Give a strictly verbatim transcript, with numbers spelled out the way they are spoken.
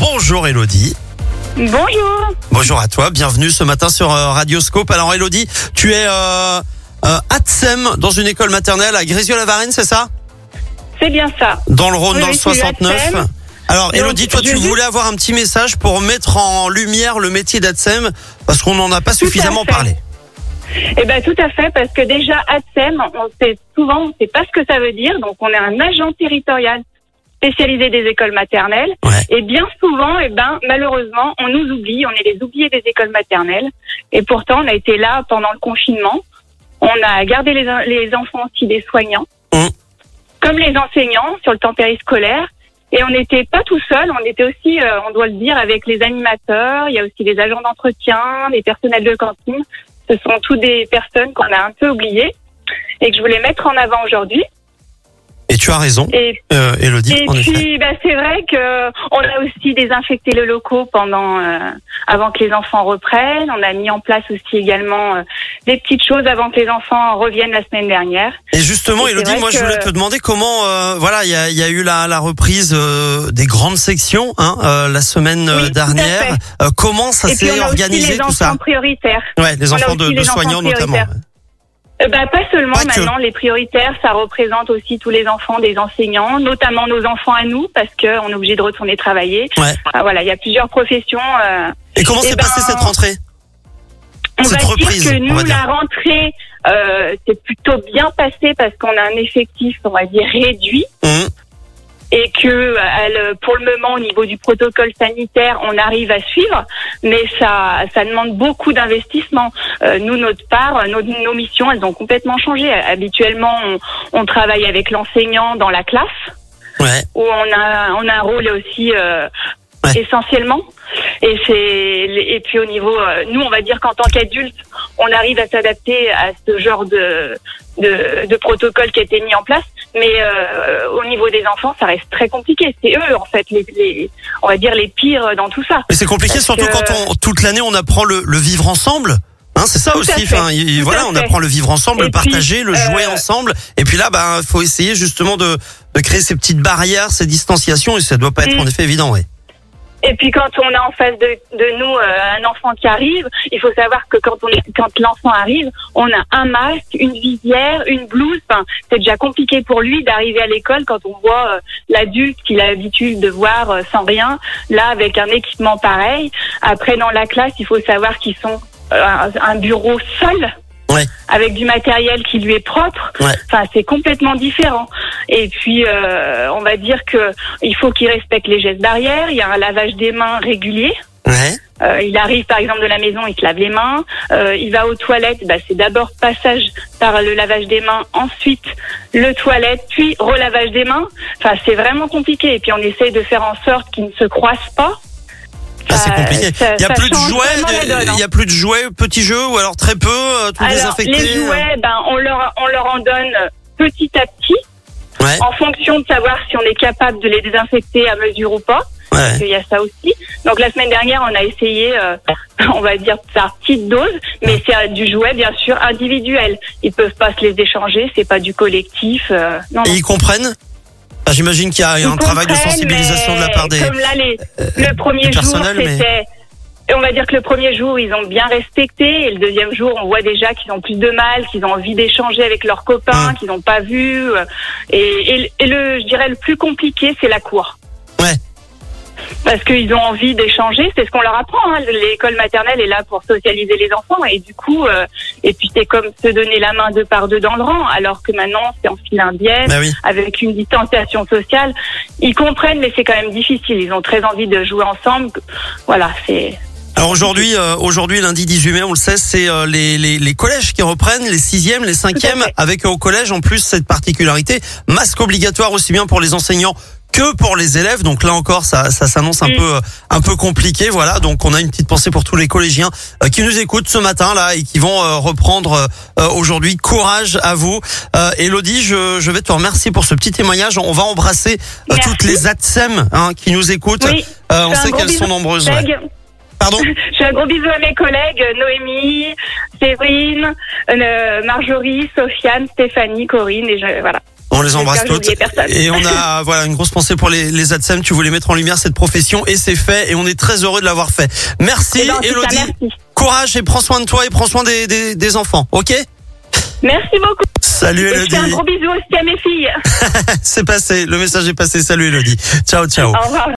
Bonjour Elodie. Bonjour. Bonjour à toi, bienvenue ce matin sur euh, Radioscope. Alors Elodie, tu es euh, euh, A T S E M dans une école maternelle à Grézieux-la-Varenne, c'est ça? C'est bien ça. Dans le Rhône, Oui, dans le oui, je suis soixante-neuf. A T S E M. Alors Donc, Elodie, toi je tu dis- voulais avoir un petit message pour mettre en lumière le métier d'A T S E M parce qu'on n'en a pas Tout à suffisamment fait. parlé. Eh ben tout à fait, parce que déjà A T S E M, on sait souvent, on ne sait pas ce que ça veut dire, donc on est un agent territorial spécialisé des écoles maternelles. Ouais. Et bien souvent, eh ben malheureusement, on nous oublie, on est les oubliés des écoles maternelles. Et pourtant, on a été là pendant le confinement. On a gardé les, les enfants aussi des soignants, Mmh. comme les enseignants sur le temps périscolaire. Et on n'était pas tout seul, on était aussi, euh, on doit le dire, avec les animateurs. Il y a aussi les agents d'entretien, les personnels de cantine. Ce sont toutes des personnes qu'on a un peu oubliées et que je voulais mettre en avant aujourd'hui. Et tu as raison, Et, euh, Elodie, et en effet. puis, bah, c'est vrai que on a aussi désinfecté le locaux pendant, euh, avant que les enfants reprennent. On a mis en place aussi également euh, des petites choses avant que les enfants reviennent la semaine dernière. Et justement, Et c'est Elodie, vrai moi je que- voulais te demander comment, euh, voilà, il y a, il y a eu la, la reprise euh, des grandes sections hein, euh, la semaine euh, Oui, tout à dernière. fait. Euh, comment ça Et puis, s'est on a aussi organisé les tout enfants ça? prioritaires. Ouais, les on a enfants de, aussi de les enfants soignants notamment. prioritaires. Euh, bah, pas seulement Pas que. maintenant, les prioritaires, ça représente aussi tous les enfants des enseignants, notamment nos enfants à nous, parce qu'on est obligé de retourner travailler. Ouais. Ah, voilà, il y a plusieurs professions. Euh, Et comment Eh s'est ben, passée cette rentrée? on Cette va reprise, dire que on nous, va dire. la rentrée, euh, c'est plutôt bien passé parce qu'on a un effectif, on va dire, réduit. Mmh. Et que euh, elle, pour le moment, au niveau du protocole sanitaire, on arrive à suivre, mais ça, ça demande beaucoup d'investissement. Euh, nous, notre part, nos, nos missions, elles ont complètement changé. Habituellement, on, on travaille avec l'enseignant dans la classe, Ouais. où on a, on a un rôle aussi euh, Ouais. essentiellement. Et c'est, et puis au niveau, euh, nous, on va dire qu'en tant qu'adultes, on arrive à s'adapter à ce genre de, de, de protocole qui a été mis en place. Mais euh, au niveau des enfants, ça reste très compliqué. C'est eux, en fait, les, les, on va dire les pires dans tout ça. Mais c'est compliqué Parce surtout que- quand on, toute l'année on apprend le, le vivre ensemble. Hein, c'est ça Tout à aussi. fait. Enfin, il- Tout voilà, à on fait. apprend le vivre ensemble, Et le puis, partager, le euh, jouer ensemble. Et puis là, ben, faut essayer justement de, de créer ces petites barrières, ces distanciations, et ça doit pas être Mm. en effet évident, ouais. Et puis quand on a en face de, de nous euh, un enfant qui arrive, il faut savoir que quand on est, quand l'enfant arrive, on a un masque, une visière, une blouse. Enfin, c'est déjà compliqué pour lui d'arriver à l'école quand on voit euh, l'adulte qu'il a l'habitude de voir euh, sans rien. Là, avec un équipement pareil. Après, dans la classe, il faut savoir qu'ils sont euh, un, un bureau seul. Ouais. Avec du matériel qui lui est propre. Ouais. Enfin, c'est complètement différent. Et puis, euh, on va dire que il faut qu'il respecte les gestes barrières. Il y a un lavage des mains régulier. Ouais. Euh, il arrive par exemple de la maison, il se lave les mains. Euh, il va aux toilettes, bah, c'est d'abord passage par le lavage des mains, ensuite le toilette, puis relavage des mains. Enfin, c'est vraiment compliqué. Et puis on essaye de faire en sorte qu'ils ne se croisent pas. Ah, c'est Ça- compliqué. ça- Il y a ça plus de change jouets, vraiment la donne, hein. il y a plus de jouets, petits jeux, ou alors très peu, euh, tout Alors désinfecté. les jouets, ben on leur on leur en donne petit à petit, Ouais. en fonction de savoir si on est capable de les désinfecter à mesure ou pas. Parce Ouais. qu'il y a ça aussi. Donc la semaine dernière, on a essayé, euh, on va dire par petite dose, mais c'est du jouet bien sûr individuel. Ils peuvent pas se les échanger, c'est pas du collectif. Euh, non. Et ils comprennent? Ah, j'imagine qu'il y a un Ils travail de comprennent, sensibilisation de la part des. Comme là, les, le premier du jour, personnel, mais- c'était. Et on va dire que le premier jour, ils ont bien respecté. Et le deuxième jour, on voit déjà qu'ils ont plus de mal, qu'ils ont envie d'échanger avec leurs copains, Mm. qu'ils n'ont pas vu. euh, Et, et, et le, je dirais, le plus compliqué, c'est la cour. Ouais. Parce qu'ils ont envie d'échanger, c'est ce qu'on leur apprend. Hein. L'école maternelle est là pour socialiser les enfants. Et du coup, euh, et puis c'est comme se donner la main deux par deux dans le rang. Alors que maintenant, c'est en file indienne, Bah oui. avec une distanciation sociale. Ils comprennent, mais c'est quand même difficile. Ils ont très envie de jouer ensemble. Voilà, c'est... Alors aujourd'hui, euh, aujourd'hui lundi dix-huit mai, on le sait, c'est euh, les, les, les collèges qui reprennent, les sixièmes, les cinquièmes, fait. avec euh, au collège en plus cette particularité, masque obligatoire aussi bien pour les enseignants que pour les élèves. Donc là encore, ça, ça s'annonce un Mm. peu, un peu compliqué. Voilà. Donc on a une petite pensée pour tous les collégiens euh, qui nous écoutent ce matin là et qui vont euh, reprendre euh, aujourd'hui. Courage à vous, euh, Elodie. Je, je vais te remercier pour ce petit témoignage. On va embrasser euh, Merci. toutes les A T S E M hein, qui nous écoutent. Oui. Euh, on Je fais un sait gros qu'elles sont bisou nombreuses. aux Ouais. collègues. Pardon. Je fais un gros bisou à mes collègues, Noémie, Séverine, euh, Marjorie, Sofiane, Stéphanie, Corinne, et je, voilà. On les embrasse J'espère que j'ai toutes. oublié personne. Et on a voilà une grosse pensée pour les, les A T S E M. Tu voulais mettre en lumière cette profession et c'est fait. Et on est très heureux de l'avoir fait. Merci Eh ben, en tout cas, Élodie. merci. Courage et prends soin de toi et prends soin des, des, des enfants. Ok? Merci beaucoup. Salut Et je Élodie. fais un gros bisou aussi à mes filles. C'est passé. Le message est passé. Salut Élodie. Ciao, ciao. Au revoir.